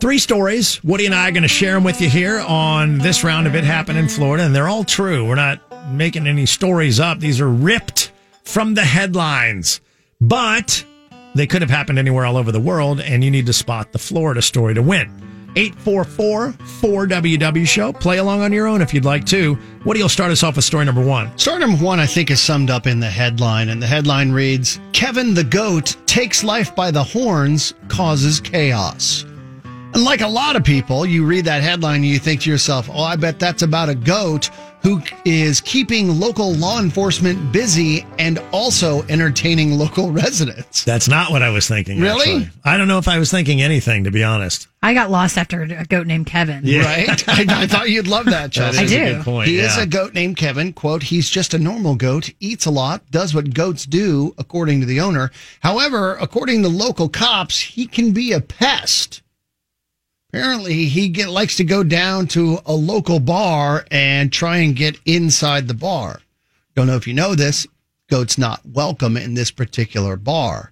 3 stories. Woody and I are going to share them with you here on this round of It Happened in Florida, and they're all true. We're not making any stories up. These are ripped from the headlines, but they could have happened anywhere all over the world, and you need to spot the Florida story to win. 844-4WW show. Play along on your own if you'd like to. Woody will start us off with story number 1. Story number 1, I think, is summed up in the headline, and the headline reads, Kevin the Goat takes life by the horns, causes chaos. And like a lot of people, you read that headline and you think to yourself, oh, I bet that's about a goat who is keeping local law enforcement busy and also entertaining local residents. That's not what I was thinking. Really? Actually. I don't know if I was thinking anything, to be honest. I got lost after a goat named Kevin. Yeah. Right? I thought you'd love that, Chelsea. I do. A good point. He is a goat named Kevin. Quote, he's just a normal goat, eats a lot, does what goats do, according to the owner. However, according to local cops, he can be a pest. Apparently, he likes to go down to a local bar and try and get inside the bar. Don't know if you know this, goat's not welcome in this particular bar.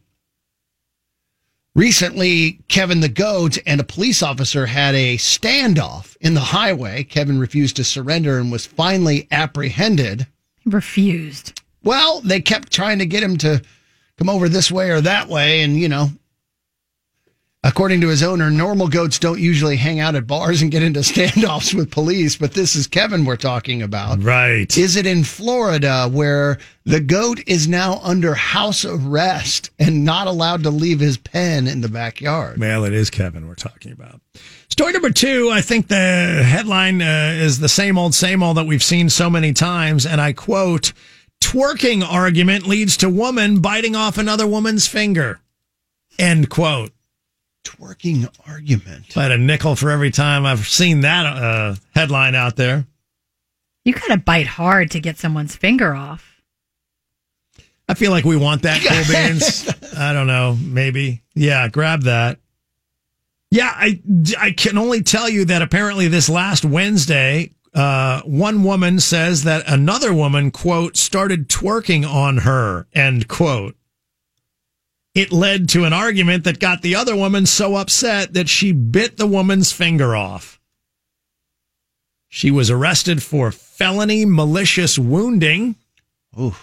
Recently, Kevin the Goat and a police officer had a standoff in the highway. Kevin refused to surrender and was finally apprehended. Refused. Well, they kept trying to get him to come over this way or that way, and, you know, according to his owner, normal goats don't usually hang out at bars and get into standoffs with police, but this is Kevin we're talking about. Right. Is it in Florida where the goat is now under house arrest and not allowed to leave his pen in the backyard? Well, it is Kevin we're talking about. Story number 2, I think the headline is the same old that we've seen so many times, and I quote, twerking argument leads to woman biting off another woman's finger. End quote. Twerking argument. I had a nickel for every time I've seen that headline out there. You gotta bite hard to get someone's finger off. I feel like we want that, Cool Beans. I don't know. Maybe. Yeah, grab that. Yeah, I can only tell you that apparently this last Wednesday, one woman says that another woman, quote, started twerking on her, end quote. It led to an argument that got the other woman so upset that she bit the woman's finger off. She was arrested for felony malicious wounding. Ooh.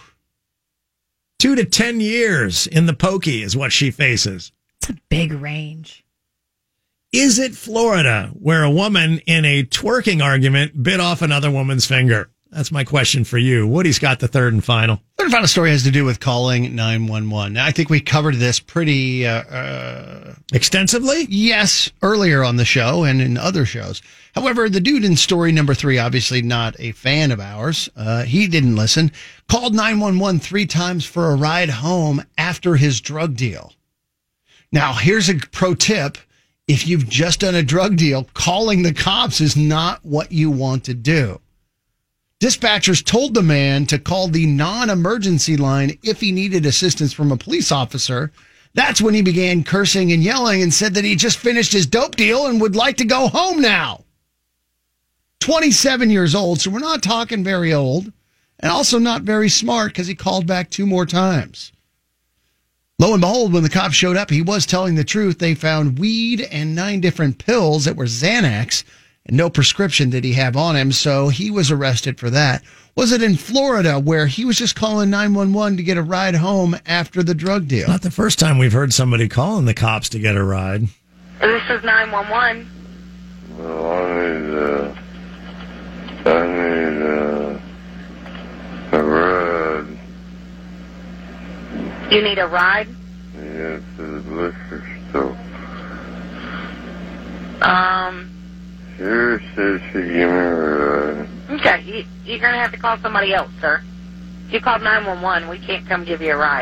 2 to 10 years in the pokey is what she faces. It's a big range. Is it Florida where a woman in a twerking argument bit off another woman's finger? That's my question for you. Woody's got the third and final. Third and final story has to do with calling 911. Now, I think we covered this pretty extensively. Yes, earlier on the show and in other shows. However, the dude in story number 3, obviously not a fan of ours. He didn't listen. Called 911 3 times for a ride home after his drug deal. Now, here's a pro tip. If you've just done a drug deal, calling the cops is not what you want to do. Dispatchers told the man to call the non-emergency line if he needed assistance from a police officer. That's when he began cursing and yelling and said that he just finished his dope deal and would like to go home now. 27 years old, so we're not talking very old, and also not very smart because he called back 2 more times. Lo and behold, when the cops showed up, he was telling the truth. They found weed and 9 different pills that were Xanax, and no prescription did he have on him, so he was arrested for that. Was it in Florida where he was just calling 911 to get a ride home after the drug deal? Not the first time we've heard somebody calling the cops to get a ride. This is 911. Well, I need a ride. You need a ride? Yeah, to the liquor store. Sure says she give me a ride. Okay, you're going to have to call somebody else, sir. If you called 911, we can't come give you a ride.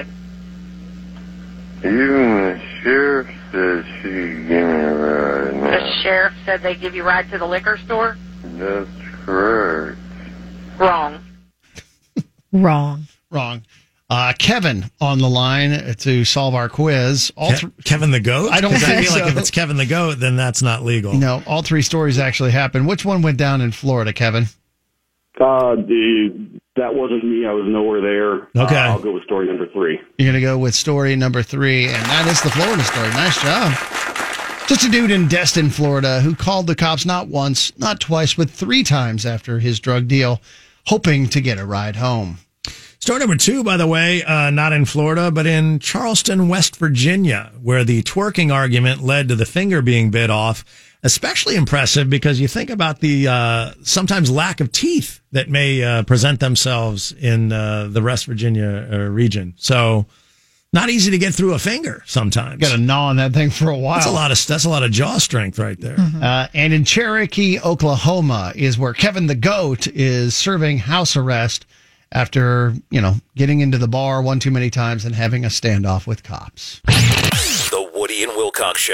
Even the sheriff says she could give me a ride now. The sheriff said they give you a ride to the liquor store? That's correct. Wrong. Wrong. Kevin on the line to solve our quiz. Kevin the Goat? I don't think I feel so. like if it's Kevin the Goat, then that's not legal. No, all 3 stories actually happened. Which one went down in Florida, Kevin? That wasn't me. I was nowhere there. Okay. I'll go with story number 3. You're going to go with story number 3, and that is the Florida story. Nice job. Just a dude in Destin, Florida, who called the cops not once, not twice, but 3 times after his drug deal, hoping to get a ride home. Story number 2, by the way, not in Florida, but in Charleston, West Virginia, where the twerking argument led to the finger being bit off. Especially impressive because you think about the sometimes lack of teeth that may present themselves in the West Virginia region. So not easy to get through a finger sometimes. Got to gnaw on that thing for a while. That's a lot of jaw strength right there. And in Cherokee, Oklahoma, is where Kevin the Goat is serving house arrest after, getting into the bar one too many times and having a standoff with cops. The Woody and Wilcox Show.